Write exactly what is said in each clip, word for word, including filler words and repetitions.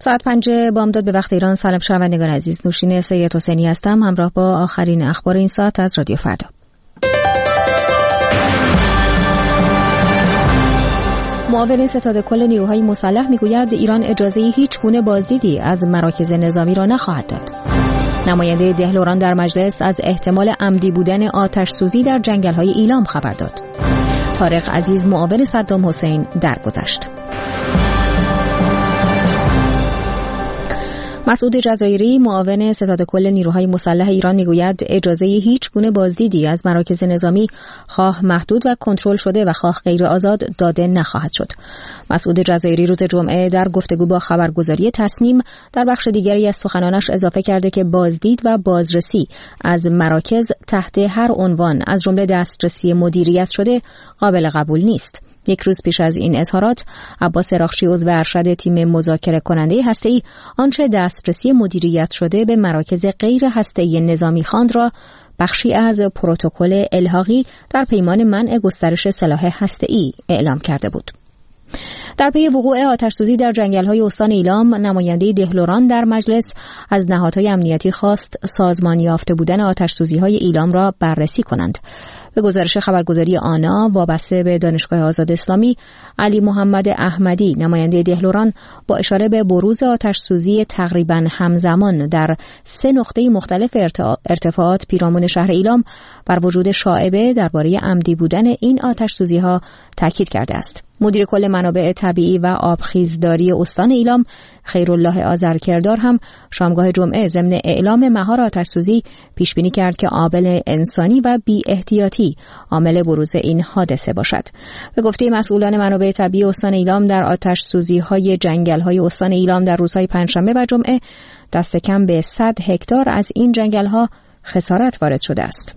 ساعت پنج بامداد به وقت ایران. سلام شنوندگان عزیز، نوشین سید حسینی هستم همراه با آخرین اخبار این ساعت از رادیو فردا. معاون ستاد کل نیروهای مسلح میگوید ایران اجازه هیچ گونه بازدیدی از مراکز نظامی را نخواهد داد. نماینده دهلوران در مجلس از احتمال عمدی بودن آتش سوزی در جنگل‌های ایلام خبر داد. طارق عزیز معاون صدام حسین درگذشت. مسعود جزایری معاون ستاد کل نیروهای مسلح ایران میگوید اجازه هیچ گونه بازدیدی از مراکز نظامی خواه محدود و کنترل شده و خواه غیر آزاد داده نخواهد شد. مسعود جزایری روز جمعه در گفتگو با خبرگزاری تصنیم در بخش دیگری از سخنانش اضافه کرده که بازدید و بازرسی از مراکز تحت هر عنوان از جمله دسترسی مدیریت شده قابل قبول نیست. یک روز پیش از این اظهارات عباس راخشی عضو ارشد تیم مذاکره کننده هسته‌ای آنچه دسترسی مدیریت شده به مراکز غیر هسته‌ای نظامی خواند را بخشی از پروتکل الحاقی در پیمان منع گسترش سلاح هسته‌ای اعلام کرده بود. در پی وقوع آتش‌سوزی در جنگل‌های استان ایلام، نماینده دهلوران در مجلس از نهادهای امنیتی خواست سازمان یافته بودن آتش‌سوزی‌های ایلام را بررسی کنند. به گزارش خبرگزاری آنا وابسته به دانشگاه آزاد اسلامی، علی محمد احمدی نماینده دهلوران با اشاره به بروز آتش‌سوزی تقریباً همزمان در سه نقطه مختلف ارتفاعات پیرامون شهر ایلام بر وجود شائبه درباره عمدی بودن این آتش‌سوزی‌ها تاکید کرده است. مدیر کل منابع طبیعی و آبخیزداری استان ایلام خیرالله آذرکردار هم شامگاه جمعه ضمن اعلام مهار آتش‌سوزی پیش بینی کرد که عامل انسانی و بی احتیاطی عامل بروز این حادثه باشد. به گفته مسئولان منابع طبیعی استان ایلام، در آتش‌سوزی‌های جنگل‌های استان ایلام در روزهای پنجشنبه و جمعه دست کم به صد هکتار از این جنگل‌ها خسارت وارد شده است.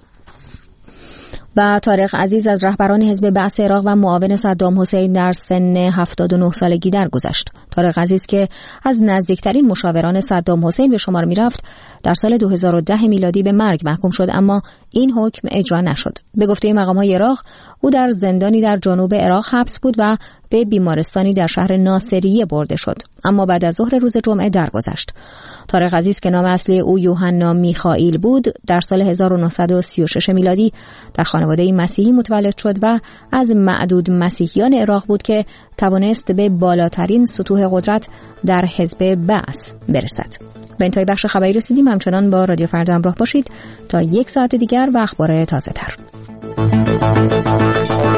و طارق عزیز از رهبران حزب بعث عراق و معاون صدام حسین در سن هفتاد و نه سالگی درگذشت. طارق عزیز که از نزدیکترین مشاوران صدام حسین به شمار می رفت، در سال دو هزار و ده میلادی به مرگ محکوم شد، اما این حکم اجرا نشد. به گفته مقام‌های عراق، او در زندانی در جنوب عراق حبس بود و به بیمارستانی در شهر ناصریه برده شد، اما بعد از ظهر روز جمعه درگذشت. طارق عزیز که نام اصلی او یوحنا میخائیل بود، در سال هزار و نهصد و سی و شش میلادی در خانواده مسیحی متولد شد و از معدود مسیحیان عراق بود که توانست به بالاترین سطوح قدرت در حزب بعث برسد. به انتهای بخش خبری رسیدیم. همچنان با رادیو فردا همراه باشید تا یک ساعت دیگر و اخبار تازه تر.